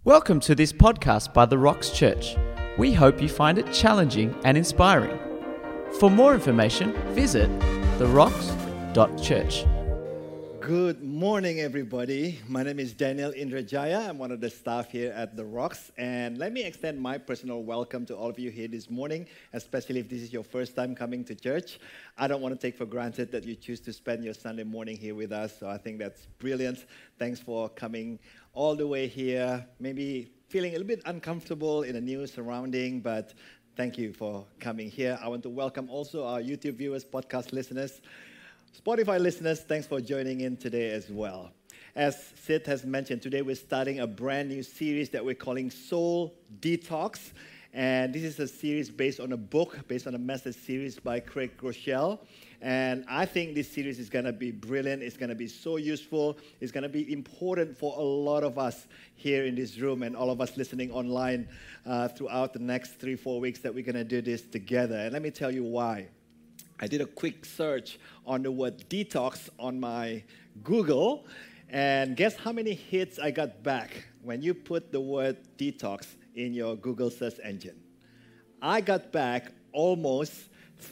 Welcome to this podcast by The Rocks Church. We hope you find it challenging and inspiring. For more information, visit therocks.church. Good morning, everybody. My name is Daniel Indrajaya. I'm one of the staff here at The Rocks. And let me extend my personal welcome to all of you here this morning, especially if this is your first time coming to church. I don't want to take for granted that you choose to spend your Sunday morning here with us, so I think that's brilliant. Thanks for coming all the way here, maybe feeling a little bit uncomfortable in a new surrounding, but thank you for coming here. I want to welcome also our YouTube viewers, podcast listeners, Spotify listeners. Thanks for joining in today as well. As Sid has mentioned, today we're starting a brand new series that we're calling Soul Detox. And this is a series based on a book, based on a message series by Craig Groeschel. And I think this series is going to be brilliant. It's going to be so useful. It's going to be important for a lot of us here in this room and all of us listening online throughout the next 3-4 weeks that we're going to do this together. And let me tell you why. I did a quick search on the word detox on my Google. And guess how many hits I got back when you put the word detox in your Google search engine? I got back almost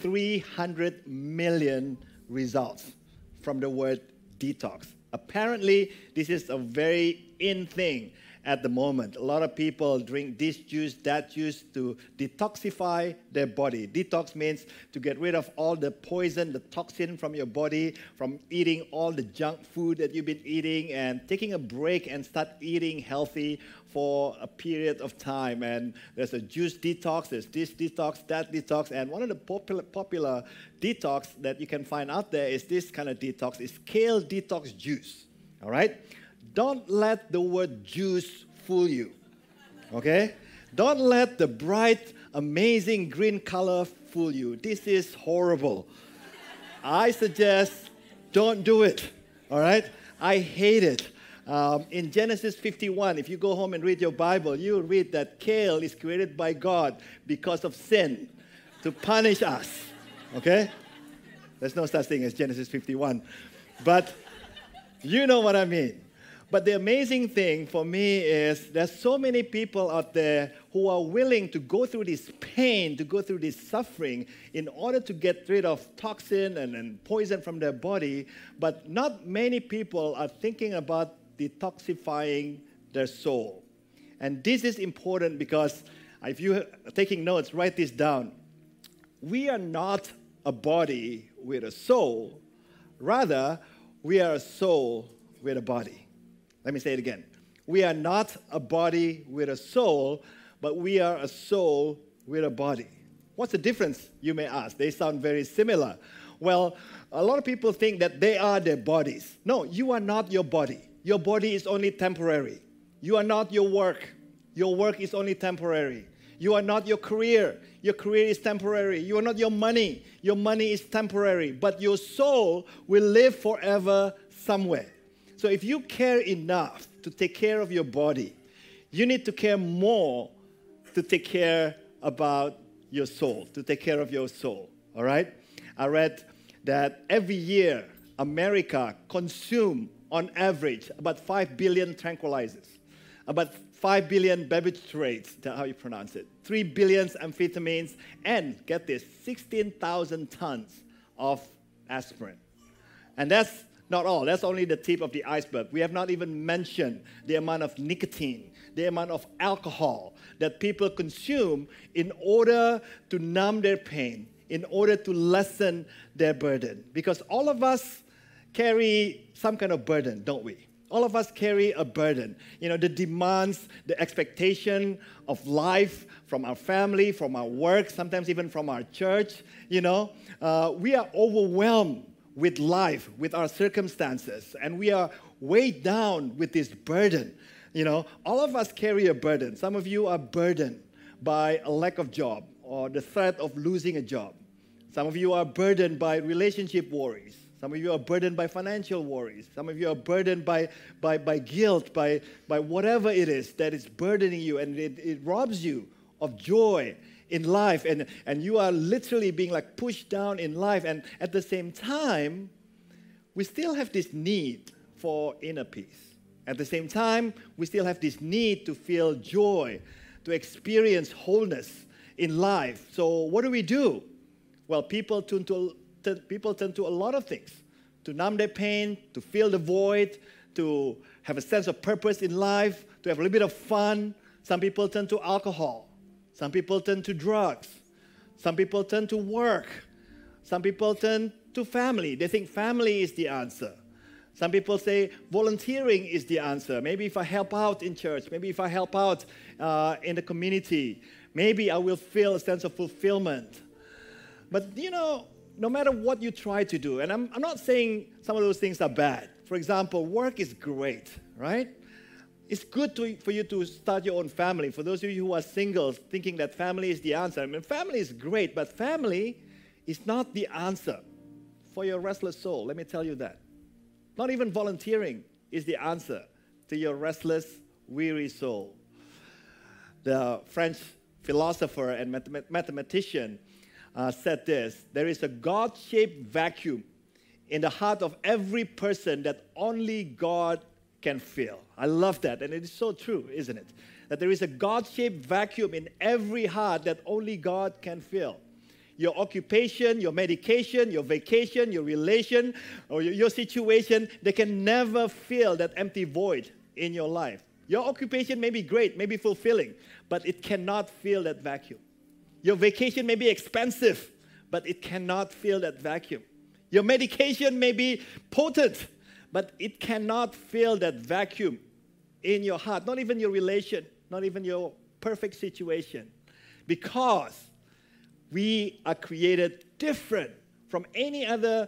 300 million results from the word detox. Apparently, this is a very in thing at the moment. A lot of people drink this juice, that juice to detoxify their body. Detox means to get rid of all the poison, the toxin from your body, from eating all the junk food that you've been eating and taking a break and start eating healthy for a period of time. And there's a juice detox, there's this detox, that detox, and one of the popular detox that you can find out there is this kind of detox, is kale detox juice, all right? Don't let the word juice fool you, okay? Don't let the bright, amazing green color fool you. This is horrible. I suggest don't do it, all right? I hate it. In Genesis 51, if you go home and read your Bible, you'll read that kale is created by God because of sin, to punish us, okay? There's no such thing as Genesis 51, but you know what I mean. But the amazing thing for me is there's so many people out there who are willing to go through this pain, to go through this suffering in order to get rid of toxin and poison from their body, but not many people are thinking about detoxifying their soul. And this is important because if you're taking notes, write this down. We are not a body with a soul. Rather, we are a soul with a body. Let me say it again. We are not a body with a soul, but we are a soul with a body. What's the difference, you may ask? They sound very similar. Well, a lot of people think that they are their bodies. No, you are not your body. Your body is only temporary. You are not your work. Your work is only temporary. You are not your career. Your career is temporary. You are not your money. Your money is temporary. But your soul will live forever somewhere. So if you care enough to take care of your body, you need to care more to take care about your soul, to take care of your soul, all right? I read that every year, America consumes, on average, about 5 billion tranquilizers, about 5 billion barbiturates, that's how you pronounce it, 3 billion amphetamines, and, get this, 16,000 tons of aspirin. And that's not all. That's only the tip of the iceberg. We have not even mentioned the amount of nicotine, the amount of alcohol that people consume in order to numb their pain, in order to lessen their burden. Because all of us carry some kind of burden, don't we? All of us carry a burden. You know, the demands, the expectation of life from our family, from our work, sometimes even from our church. You know, we are overwhelmed with life, with our circumstances, and we are weighed down with this burden. You know, all of us carry a burden. Some of you are burdened by a lack of job or the threat of losing a job. Some of you are burdened by relationship worries. Some of you are burdened by financial worries. Some of you are burdened by guilt, by whatever it is that is burdening you, and it robs you of joy in life, and you are literally being like pushed down in life, and at the same time, we still have this need for inner peace. At the same time, we still have this need to feel joy, to experience wholeness in life. So what do? Well, people turn to a lot of things to numb their pain, to fill the void, to have a sense of purpose in life, to have a little bit of fun. Some people turn to alcohol. Some people turn to drugs. Some people turn to work. Some people turn to family. They think family is the answer. Some people say volunteering is the answer. Maybe if I help out in church, maybe if I help out in the community, maybe I will feel a sense of fulfillment. But no matter what you try to do, and I'm not saying some of those things are bad. For example, work is great, right? It's good for you to start your own family. For those of you who are singles, thinking that family is the answer. I mean, family is great, but family is not the answer for your restless soul. Let me tell you that. Not even volunteering is the answer to your restless, weary soul. The French philosopher and mathematician said this: there is a God-shaped vacuum in the heart of every person that only God can fill. I love that, and it is so true, isn't it? That there is a God-shaped vacuum in every heart that only God can fill. Your occupation, your medication, your vacation, your relation, or your situation, they can never fill that empty void in your life. Your occupation may be great, may be fulfilling, but it cannot fill that vacuum. Your vacation may be expensive, but it cannot fill that vacuum. Your medication may be potent, but it cannot fill that vacuum in your heart. Not even your relation, not even your perfect situation. Because we are created different from any other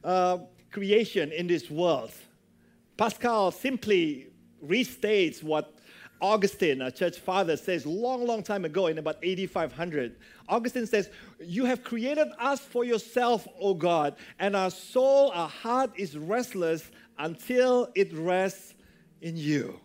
creation in this world. Pascal simply restates what Augustine, a church father, says long time ago in about 8500. Augustine says, "You have created us for yourself, O God, and our soul, our heart is restless until it rests in you."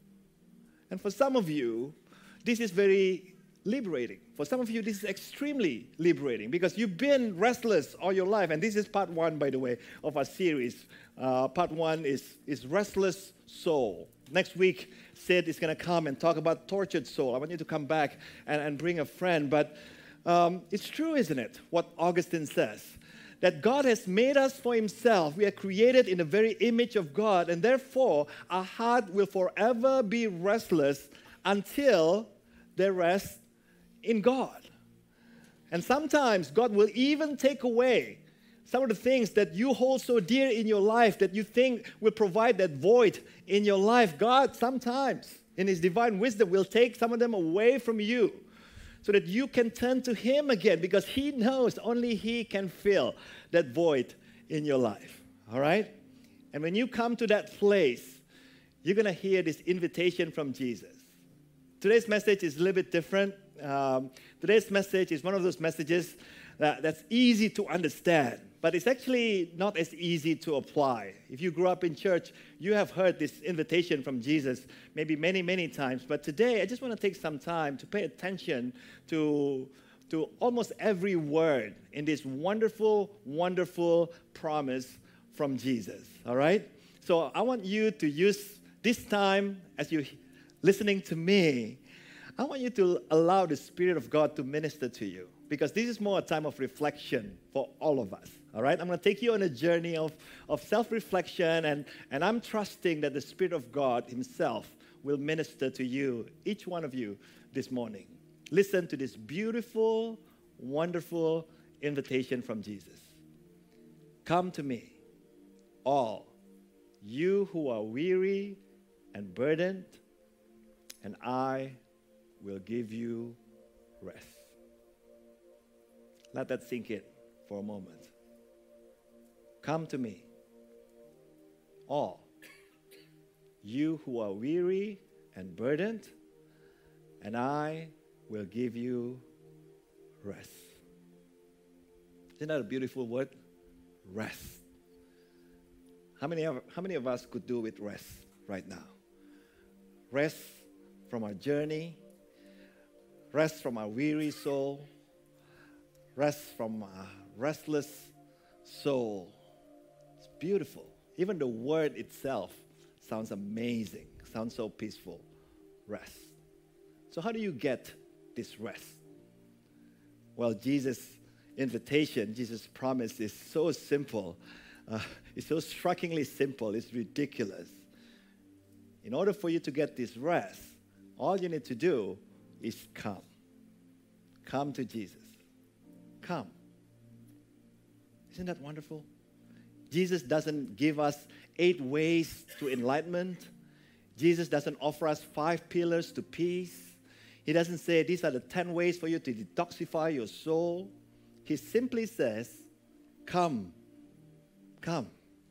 And for some of you, this is very liberating. For some of you, this is extremely liberating because you've been restless all your life. And this is part one, by the way, of our series. Part one is Restless Soul. Next week, Sid is going to come and talk about tortured soul. I want you to come back and bring a friend. But it's true, isn't it, what Augustine says? That God has made us for himself. We are created in the very image of God. And therefore, our heart will forever be restless until they rest in God. And sometimes God will even take away some of the things that you hold so dear in your life that you think will provide that void in your life. God sometimes, in his divine wisdom, will take some of them away from you so that you can turn to him again because he knows only he can fill that void in your life. All right? And when you come to that place, you're going to hear this invitation from Jesus. Today's message is a little bit different. Today's message is one of those messages that's easy to understand, but it's actually not as easy to apply. If you grew up in church, you have heard this invitation from Jesus maybe many times, but today I just want to take some time to pay attention to almost every word in this wonderful promise from Jesus, all right? So I want you to use this time as you're listening to me. I want you to allow the Spirit of God to minister to you because this is more a time of reflection for all of us, all right? I'm going to take you on a journey of self-reflection, and I'm trusting that the Spirit of God himself will minister to you, each one of you, this morning. Listen to this beautiful, wonderful invitation from Jesus. Come to me, all you who are weary and burdened, and I will give you rest. Let that sink in for a moment. Come to me, all you who are weary and burdened, and I will give you rest. Isn't that a beautiful word? Rest. How many of us could do with rest right now? Rest from our journey, rest from our weary soul, rest from our restless soul. It's beautiful. Even the word itself Sounds amazing. Sounds so peaceful. Rest. So how do you get this rest? Well, Jesus' invitation, Jesus' promise is so simple. It's so strikingly simple. It's ridiculous. In order for you to get this rest, all you need to do is come. Come to Jesus. Come. Isn't that wonderful? Jesus doesn't give us 8 ways to enlightenment. Jesus doesn't offer us 5 pillars to peace. He doesn't say these are the 10 ways for you to detoxify your soul. He simply says, come. Come.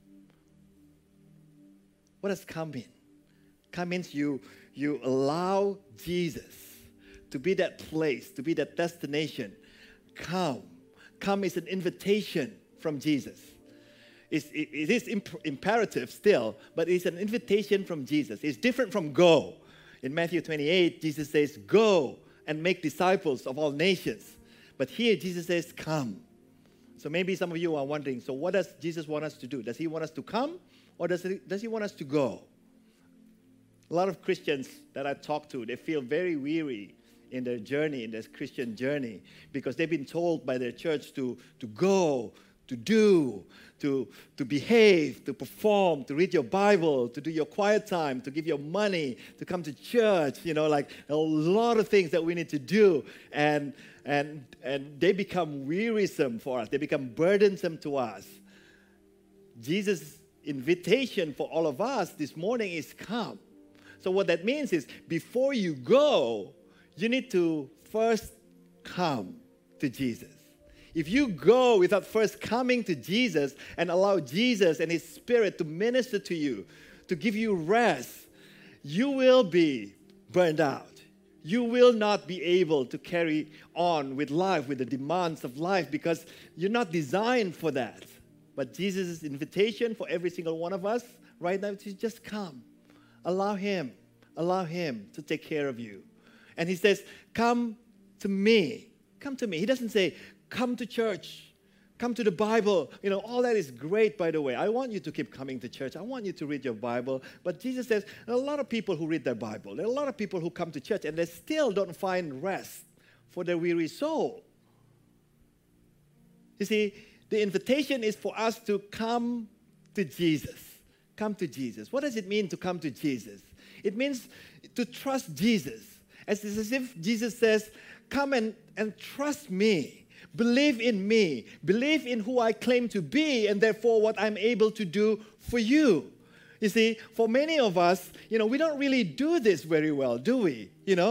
What does come mean? Come means you allow Jesus to be that place, to be that destination. Come. Come is an invitation from Jesus. It is imperative still, but it's an invitation from Jesus. It's different from go. In Matthew 28, Jesus says, go and make disciples of all nations. But here, Jesus says, come. So maybe some of you are wondering, so what does Jesus want us to do? Does he want us to come, or does he want us to go? A lot of Christians that I talk to, they feel very weary in their journey, in their Christian journey, because they've been told by their church to go, to do, to behave, to perform, to read your Bible, to do your quiet time, to give your money, to come to church, like a lot of things that we need to do. And they become wearisome for us. They become burdensome to us. Jesus' invitation for all of us this morning is come. So what that means is before you go, you need to first come to Jesus. If you go without first coming to Jesus and allow Jesus and His Spirit to minister to you, to give you rest, you will be burned out. You will not be able to carry on with life, with the demands of life, because you're not designed for that. But Jesus' invitation for every single one of us right now is just come. Allow Him to take care of you. And He says, come to me. Come to me. He doesn't say, come to church, come to the Bible. All that is great, by the way. I want you to keep coming to church. I want you to read your Bible. But Jesus says, there are a lot of people who read their Bible. There are a lot of people who come to church and they still don't find rest for their weary soul. You see, the invitation is for us to come to Jesus. Come to Jesus. What does it mean to come to Jesus? It means to trust Jesus. It's as if Jesus says, come and trust me. Believe in me. Believe in who I claim to be and therefore what I'm able to do for you. You see, for many of us, we don't really do this very well, do we?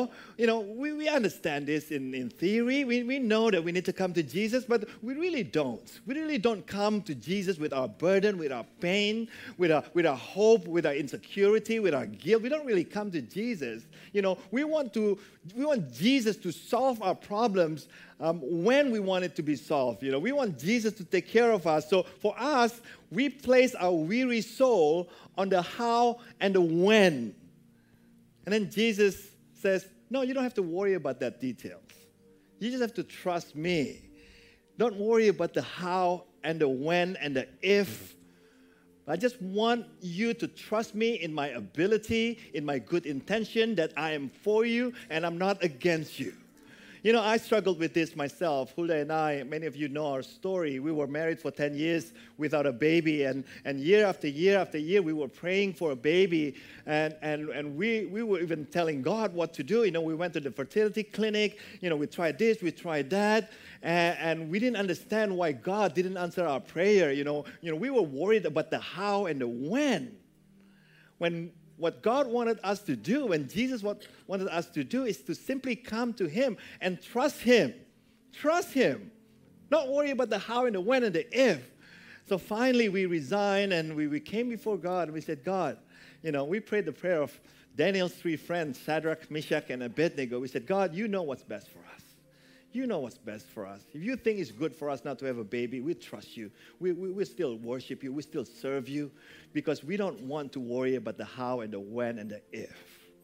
We understand this in theory. We know that we need to come to Jesus, but we really don't. We really don't come to Jesus with our burden, with our pain, with our hope, with our insecurity, with our guilt. We don't really come to Jesus. We want Jesus to solve our problems when we want it to be solved. We want Jesus to take care of us. So for us, we place our weary soul on the how and the when. And then Jesus says, no, you don't have to worry about that details. You just have to trust me. Don't worry about the how and the when and the if. I just want you to trust me in my ability, in my good intention, that I am for you and I'm not against you. I struggled with this myself. Hulda and I, many of you know our story. We were married for 10 years without a baby. And year after year after year, we were praying for a baby. And we were even telling God what to do. We went to the fertility clinic. We tried this, we tried that. And we didn't understand why God didn't answer our prayer. We were worried about the how and the when. When what God wanted us to do, and Jesus wanted us to do, is to simply come to Him and trust Him. Trust Him. Not worry about the how and the when and the if. So finally we resigned and we came before God and we said, God, we prayed the prayer of Daniel's 3 friends, Shadrach, Meshach, and Abednego. We said, God, you know what's best for us. You know what's best for us. If you think it's good for us not to have a baby, we trust you. We still worship you. We still serve you because we don't want to worry about the how and the when and the if.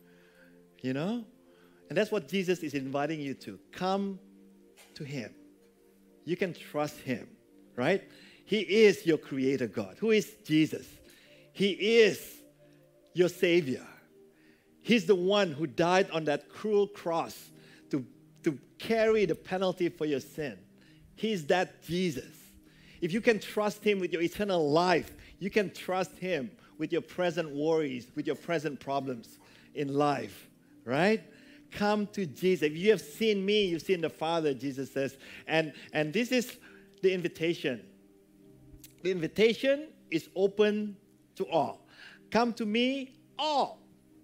And that's what Jesus is inviting you to. Come to Him. You can trust Him, right? He is your creator God. Who is Jesus? He is your Savior. He's the one who died on that cruel cross to carry the penalty for your sin. He's that Jesus. If you can trust Him with your eternal life, you can trust Him with your present worries, with your present problems in life, right? Come to Jesus. If you have seen me, you've seen the Father, Jesus says. And this is the invitation. The invitation is open to all. Come to me, all.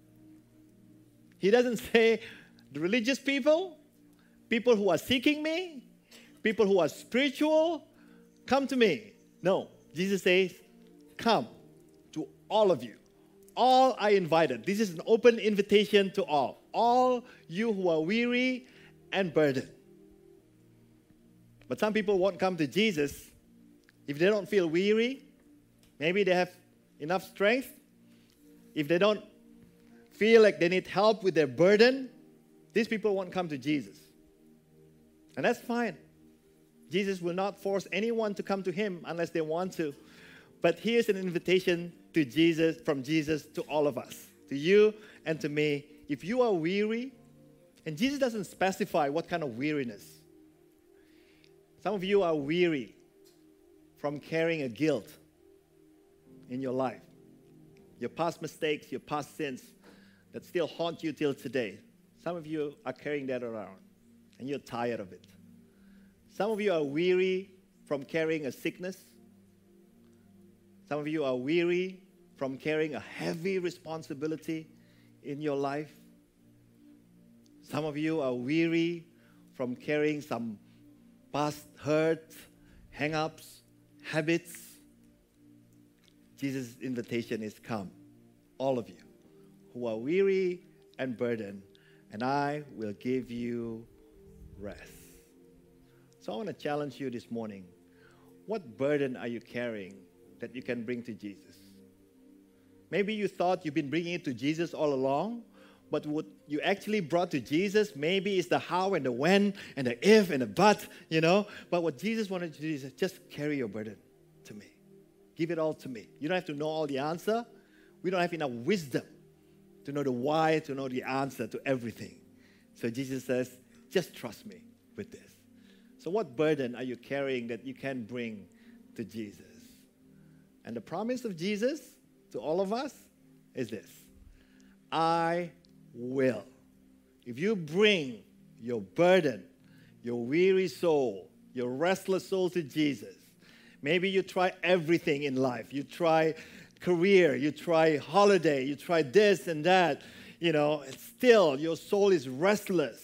He doesn't say the religious people, people who are seeking me, people who are spiritual, come to me. No, Jesus says, come to all of you. All are invited. This is an open invitation to all. All you who are weary and burdened. But some people won't come to Jesus if they don't feel weary. Maybe they have enough strength. If they don't feel like they need help with their burden, these people won't come to Jesus. And that's fine. Jesus will not force anyone to come to Him unless they want to. But here's an invitation to Jesus, from Jesus to all of us, to you and to me. If you are weary, and Jesus doesn't specify what kind of weariness. Some of you are weary from carrying a guilt in your life. Your past mistakes, your past sins that still haunt you till today. Some of you are carrying that around, and you're tired of it. Some of you are weary from carrying a sickness. Some of you are weary from carrying a heavy responsibility in your life. Some of you are weary from carrying some past hurt, hang-ups, habits. Jesus' invitation is come, all of you who are weary and burdened, and I will give you rest. So I want to challenge you this morning. What burden are you carrying that you can bring to Jesus? Maybe you thought you've been bringing it to Jesus all along, but what you actually brought to Jesus maybe is the how and the when and the if and the but, But what Jesus wanted to do is just carry your burden to me. Give it all to me. You don't have to know all the answer. We don't have enough wisdom to know the why, to know the answer to everything. So Jesus says, just trust me with this. So what burden are you carrying that you can bring to Jesus? And the promise of Jesus to all of us is this: I will. If you bring your burden, your weary soul, your restless soul to Jesus, maybe you try everything in life. You try career, you try holiday, you try this and that, and still your soul is restless.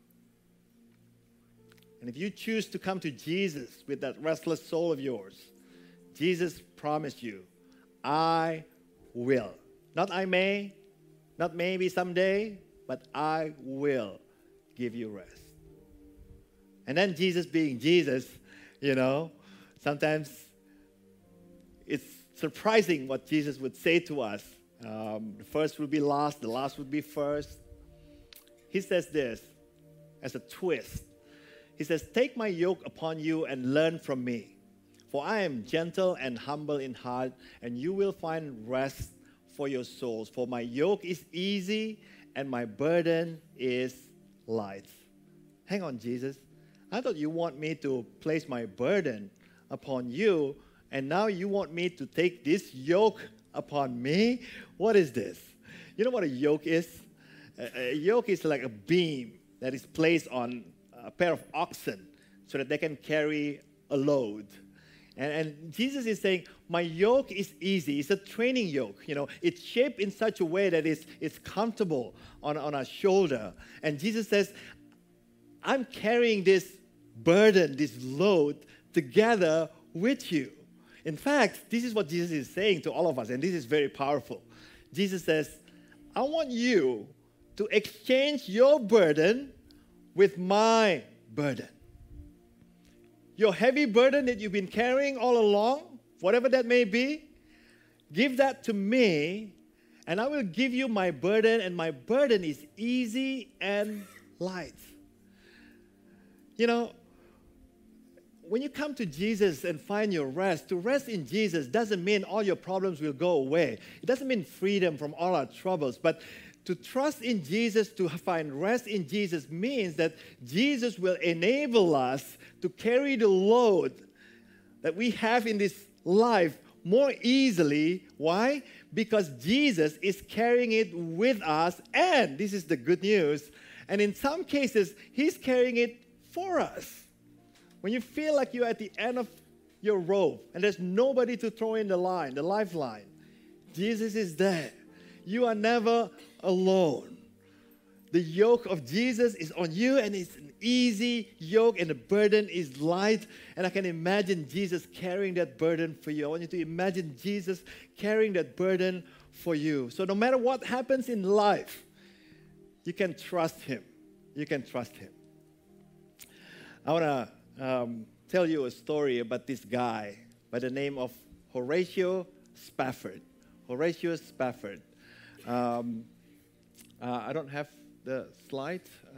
And if you choose to come to Jesus with that restless soul of yours, Jesus promised you, I will. Not I may, not maybe someday, but I will give you rest. And then Jesus being Jesus, sometimes it's surprising what Jesus would say to us. The first would be last, the last would be first. He says this as a twist. He says, take my yoke upon you and learn from me. For I am gentle and humble in heart, and you will find rest for your souls. For my yoke is easy and my burden is light. Hang on, Jesus. I thought you want me to place my burden upon you, and now you want me to take this yoke upon me? What is this? You know what a yoke is? A yoke is like a beam that is placed on a pair of oxen so that they can carry a load. And Jesus is saying, my yoke is easy. It's a training yoke. It's shaped in such a way that it's comfortable on our shoulder. And Jesus says, I'm carrying this burden, this load together with you. In fact, this is what Jesus is saying to all of us, and this is very powerful. Jesus says, I want you to exchange your burden with my burden. Your heavy burden that you've been carrying all along, whatever that may be, give that to me, and I will give you my burden, and my burden is easy and light. when you come to Jesus and find your rest, to rest in Jesus doesn't mean all your problems will go away. It doesn't mean freedom from all our troubles. But to trust in Jesus, to find rest in Jesus, means that Jesus will enable us to carry the load that we have in this life more easily. Why? Because Jesus is carrying it with us, and this is the good news, and in some cases, He's carrying it for us. When you feel like you're at the end of your rope and there's nobody to throw in the lifeline, Jesus is there. You are never alone. The yoke of Jesus is on you, and it's an easy yoke, and the burden is light. And I can imagine Jesus carrying that burden for you. I want you to imagine Jesus carrying that burden for you. So no matter what happens in life, you can trust Him. You can trust Him. I want to tell you a story about this guy by the name of Horatio Spafford. Horatio Spafford. I don't have the slide.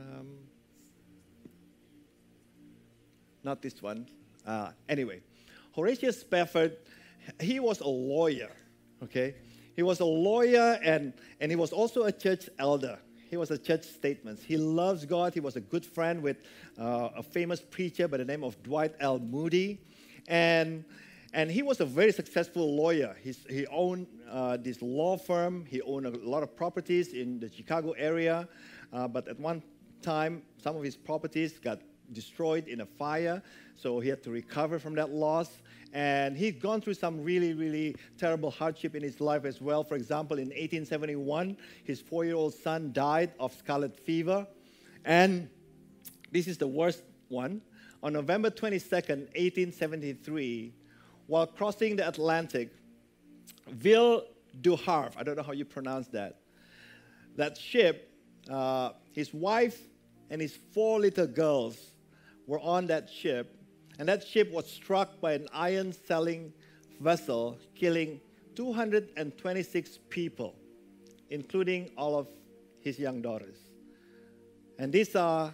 Not this one. Anyway, Horatio Spafford, he was a lawyer, okay? He was a lawyer, and he was also a church elder. He was a church statesman. He loves God. He was a good friend with a famous preacher by the name of Dwight L. Moody. And he was a very successful lawyer. He owned this law firm. He owned a lot of properties in the Chicago area. But at one time, some of his properties got destroyed in a fire. So he had to recover from that loss. And he'd gone through some really, really terrible hardship in his life as well. For example, in 1871, his 4-year-old son died of scarlet fever. And this is the worst one. On November 22nd, 1873, while crossing the Atlantic, Ville du Havre, I don't know how you pronounce that, that ship, his wife and his 4 little girls were on that ship. And that ship was struck by an iron-selling vessel, killing 226 people, including all of his young daughters. And these are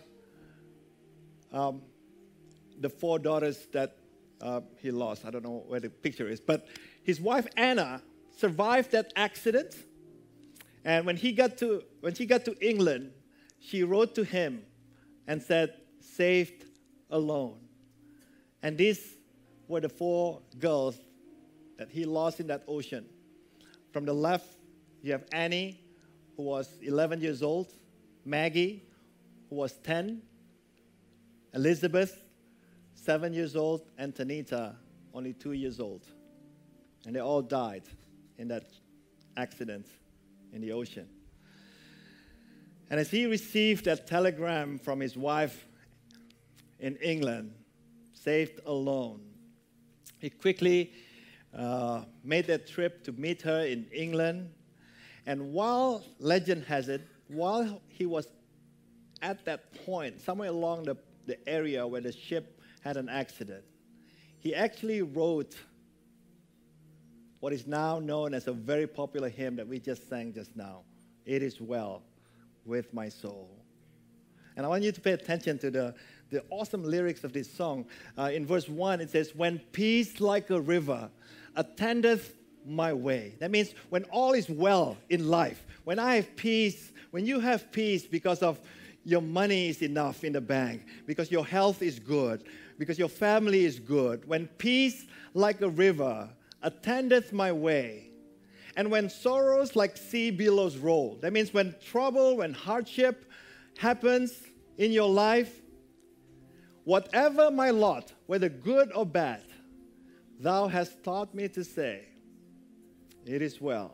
the 4 daughters that he lost. I don't know where the picture is. But his wife, Anna, survived that accident. And when she got to England, she wrote to him and said, "Saved alone." And these were the 4 girls that he lost in that ocean. From the left, you have Annie, who was 11 years old, Maggie, who was 10, Elizabeth, 7 years old, and Tanita, only 2 years old. And they all died in that accident in the ocean. And as he received that telegram from his wife in England, saved alone, he quickly made that trip to meet her in England. And while, legend has it, while he was at that point, somewhere along the area where the ship had an accident, he actually wrote what is now known as a very popular hymn that we just sang just now, "It Is Well With My Soul." And I want you to pay attention to the awesome lyrics of this song. In verse 1, it says, "When peace like a river attendeth my way." That means when all is well in life, when I have peace, when you have peace because of your money is enough in the bank, because your health is good, because your family is good, when peace like a river attendeth my way, and when sorrows like sea billows roll. That means when trouble, when hardship happens in your life, whatever my lot, whether good or bad, thou hast taught me to say, "It is well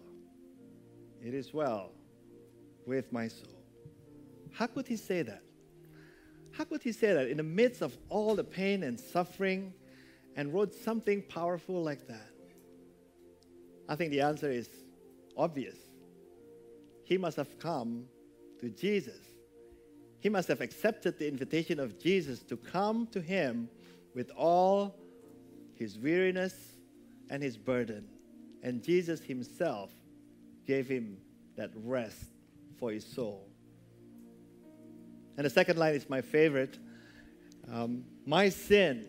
with my soul." How could he say that? How could he say that in the midst of all the pain and suffering, and wrote something powerful like that? I think the answer is obvious. He must have come to Jesus. He must have accepted the invitation of Jesus to come to him with all his weariness and his burden. And Jesus himself gave him that rest for his soul. And the second line is my favorite. "My sin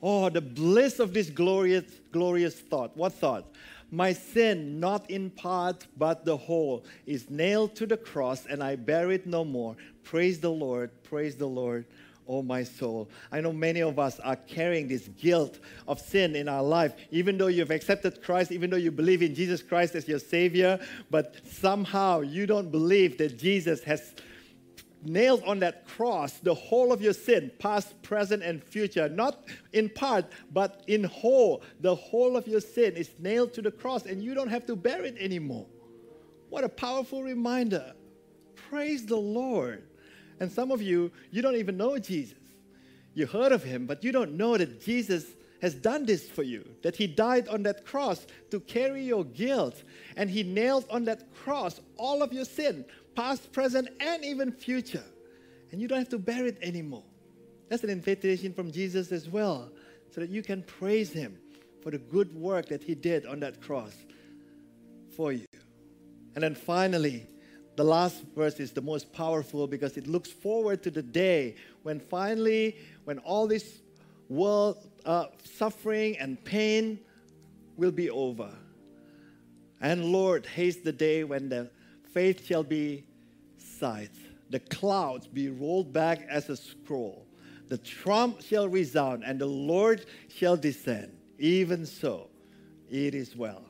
Oh, the bliss of this glorious thought. What thought? My sin, not in part, but the whole, is nailed to the cross, and I bear it no more. Praise the Lord, oh my soul. I know many of us are carrying this guilt of sin in our life, even though you've accepted Christ, even though you believe in Jesus Christ as your Savior, but somehow you don't believe that Jesus has nailed on that cross the whole of your sin, past, present, and future. Not in part, but in whole. The whole of your sin is nailed to the cross, and you don't have to bear it anymore. What a powerful reminder. Praise the Lord. And some of you don't even know Jesus. You heard of him, but you don't know that Jesus has done this for you, that he died on that cross to carry your guilt, and he nailed on that cross all of your sin, past, present, and even future. And you don't have to bear it anymore. That's an invitation from Jesus as well, so that you can praise him for the good work that he did on that cross for you. And then finally, the last verse is the most powerful because it looks forward to the day when finally, when all this world suffering and pain will be over. And Lord, haste the day when the faith shall be sight, the clouds be rolled back as a scroll, the trump shall resound, and the Lord shall descend. Even so, it is well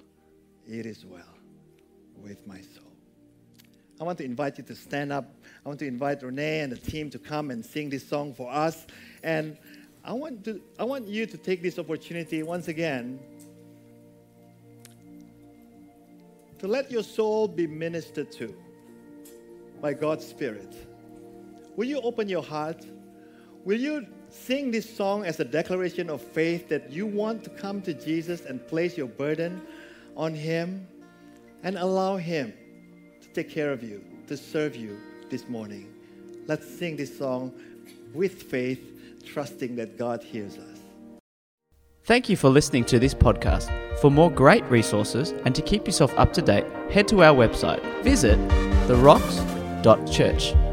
with my soul. I want to invite you to stand up. I want to invite Renee and the team to come and sing this song for us. And I want you to take this opportunity once again to let your soul be ministered to by God's Spirit. Will you open your heart? Will you sing this song as a declaration of faith that you want to come to Jesus and place your burden on him and allow him to take care of you, to serve you this morning? Let's sing this song with faith, trusting that God hears us. Thank you for listening to this podcast. For more great resources and to keep yourself up to date, head to our website. Visit therocks.church.